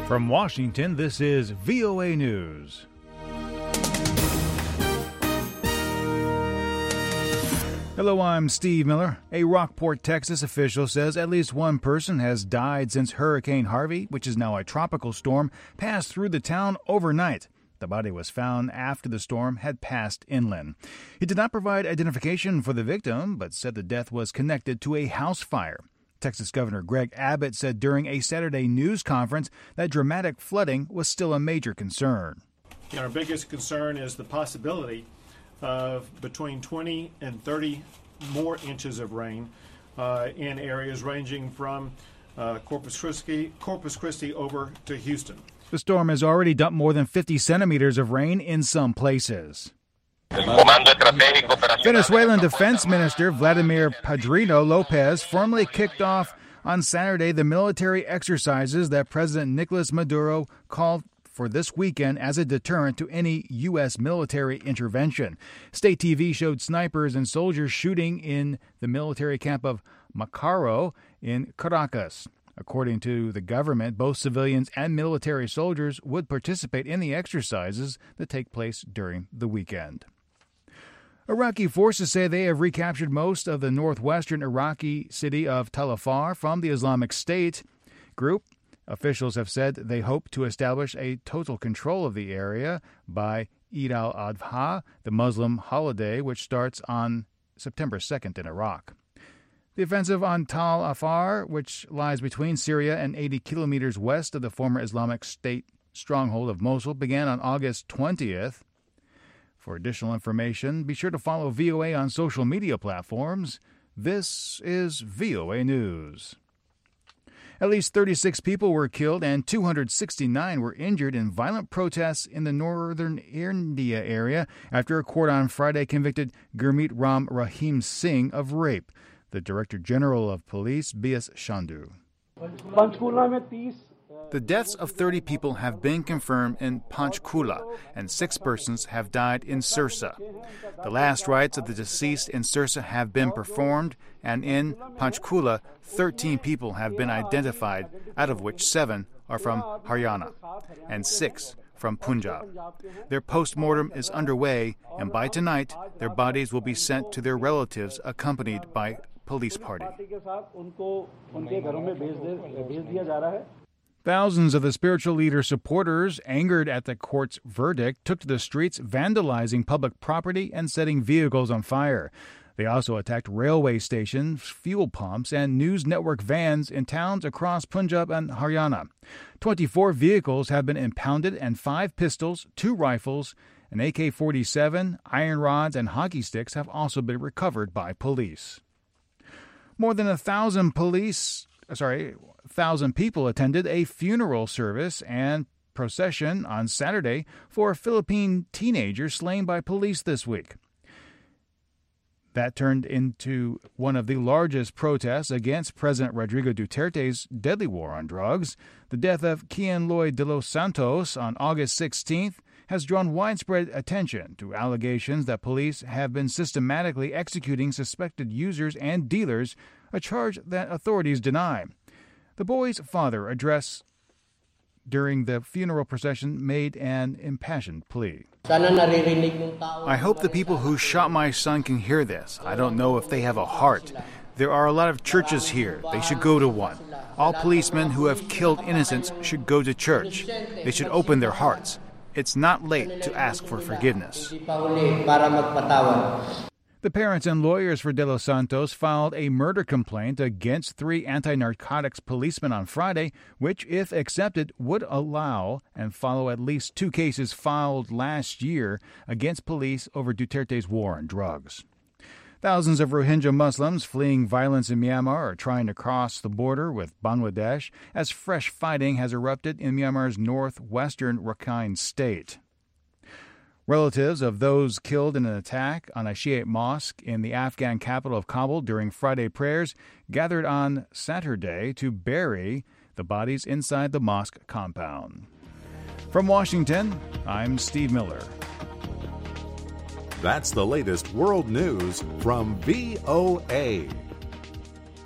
From Washington, this is VOA News. Hello, I'm Steve Miller. A Rockport, Texas official says at least one person has died since Hurricane Harvey, which is now a tropical storm, passed through the town overnight. The body was found after the storm had passed inland. He did not provide identification for the victim, but said the death was connected to a house fire. Texas Governor Greg Abbott said during a Saturday news conference that dramatic flooding was still a major concern. Our biggest concern is the possibility of between 20 and 30 more inches of rain in areas ranging from Corpus Christi over to Houston. The storm has already dumped more than 50 centimeters of rain in some places. Venezuelan Defense Minister Vladimir Padrino Lopez formally kicked off on Saturday the military exercises that President Nicolas Maduro called for this weekend as a deterrent to any U.S. military intervention. State TV showed snipers and soldiers shooting in the military camp of Macaro in Caracas. According to the government, both civilians and military soldiers would participate in the exercises that take place during the weekend. Iraqi forces say they have recaptured most of the northwestern Iraqi city of Tal Afar from the Islamic State group. Officials have said they hope to establish a total control of the area by Eid al-Adha, the Muslim holiday, which starts on September 2nd in Iraq. The offensive on Tal Afar, which lies between Syria and 80 kilometers west of the former Islamic State stronghold of Mosul, began on August 20th. For additional information, be sure to follow VOA on social media platforms. This is VOA News. At least 36 people were killed and 269 were injured in violent protests in the northern India area after a court on Friday convicted Gurmeet Ram Rahim Singh of rape. The Director General of Police, B.S. Shandhu. The deaths of 30 people have been confirmed in Panchkula, and 6 persons have died in Sirsa. The last rites of the deceased in Sirsa have been performed, and in Panchkula, 13 people have been identified, out of which 7 are from Haryana and 6 from Punjab. Their post-mortem is underway, and by tonight, their bodies will be sent to their relatives accompanied by police party. Thousands of the spiritual leader's supporters, angered at the court's verdict, took to the streets, vandalizing public property and setting vehicles on fire. They also attacked railway stations, fuel pumps, and news network vans in towns across Punjab and Haryana. 24 vehicles have been impounded and 5 pistols, 2 rifles, an AK-47, iron rods, and hockey sticks have also been recovered by police. More than 1,000 people attended a funeral service and procession on Saturday for a Philippine teenager slain by police this week. That turned into one of the largest protests against President Rodrigo Duterte's deadly war on drugs. The death of Kian Lloyd de los Santos on August 16th has drawn widespread attention to allegations that police have been systematically executing suspected users and dealers, a charge that authorities deny. The boy's father addressed during the funeral procession made an impassioned plea. I hope the people who shot my son can hear this. I don't know if they have a heart. There are a lot of churches here. They should go to one. All policemen who have killed innocents should go to church. They should open their hearts. It's not late to ask for forgiveness. The parents and lawyers for De Los Santos filed a murder complaint against 3 anti-narcotics policemen on Friday, which, if accepted, would allow and follow at least 2 cases filed last year against police over Duterte's war on drugs. Thousands of Rohingya Muslims fleeing violence in Myanmar are trying to cross the border with Bangladesh as fresh fighting has erupted in Myanmar's northwestern Rakhine state. Relatives of those killed in an attack on a Shiite mosque in the Afghan capital of Kabul during Friday prayers gathered on Saturday to bury the bodies inside the mosque compound. From Washington, I'm Steve Miller. That's the latest world news from VOA.